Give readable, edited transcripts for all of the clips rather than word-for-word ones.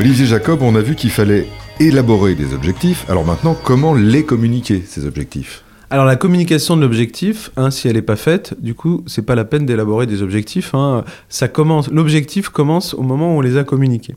Olivier Jacob, on a vu qu'il fallait élaborer des objectifs. Alors maintenant, comment les communiquer, ces objectifs ? Alors la communication de l'objectif, si elle n'est pas faite, du coup, c'est pas la peine d'élaborer des objectifs. L'objectif commence au moment où on les a communiqués.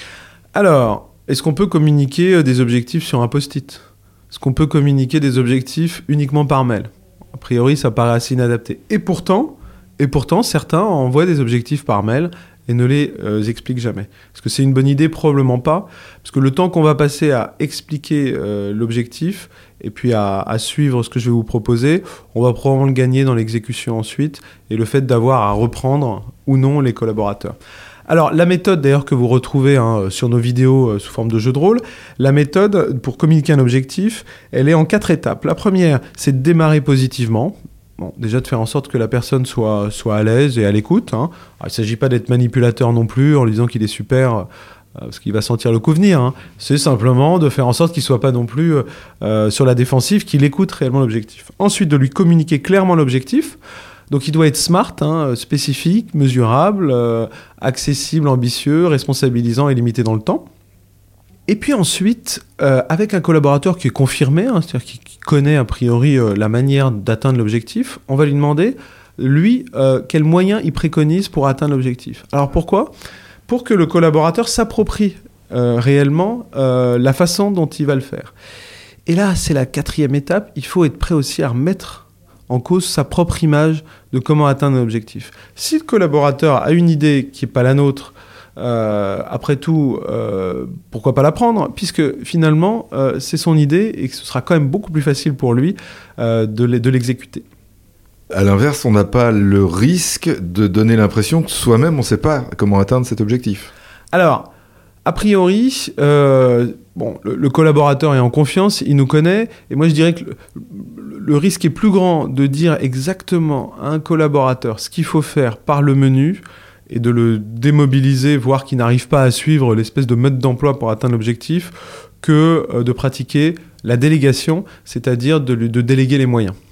Alors, est-ce qu'on peut communiquer des objectifs sur un post-it ? Est-ce qu'on peut communiquer des objectifs uniquement par mail ? A priori, ça paraît assez inadapté. Et pourtant, certains envoient des objectifs par mail et ne les expliquent jamais. Est-ce que c'est une bonne idée ? Probablement pas. Parce que le temps qu'on va passer à expliquer l'objectif et puis à suivre ce que je vais vous proposer, on va probablement le gagner dans l'exécution ensuite et le fait d'avoir à reprendre ou non les collaborateurs. Alors, la méthode d'ailleurs que vous retrouvez sur nos vidéos sous forme de jeu de rôle, la méthode pour communiquer un objectif, elle est en 4 étapes. La première, c'est de démarrer positivement. Bon, déjà de faire en sorte que la personne soit à l'aise et à l'écoute. Alors, il ne s'agit pas d'être manipulateur non plus en lui disant qu'il est super parce qu'il va sentir le coup venir. C'est simplement de faire en sorte qu'il ne soit pas non plus sur la défensive, qu'il écoute réellement l'objectif. Ensuite, de lui communiquer clairement l'objectif. Donc il doit être smart, spécifique, mesurable, accessible, ambitieux, responsabilisant et limité dans le temps. Et puis ensuite, avec un collaborateur qui est confirmé, c'est-à-dire qui connaît a priori la manière d'atteindre l'objectif, on va lui demander, lui, quels moyens il préconise pour atteindre l'objectif. Alors pourquoi ? Pour que le collaborateur s'approprie réellement la façon dont il va le faire. Et là, c'est la 4e étape, il faut être prêt aussi à remettre en cause sa propre image de comment atteindre un objectif. Si le collaborateur a une idée qui n'est pas la nôtre, après tout, pourquoi pas la prendre ? Puisque finalement, c'est son idée et que ce sera quand même beaucoup plus facile pour lui de l'exécuter. À l'inverse, on n'a pas le risque de donner l'impression que soi-même, on ne sait pas comment atteindre cet objectif. Alors, a priori, le collaborateur est en confiance, il nous connaît, et moi je dirais que le risque est plus grand de dire exactement à un collaborateur ce qu'il faut faire par le menu et de le démobiliser, voire qu'il n'arrive pas à suivre l'espèce de mode d'emploi pour atteindre l'objectif, que de pratiquer la délégation, c'est-à-dire de déléguer les moyens.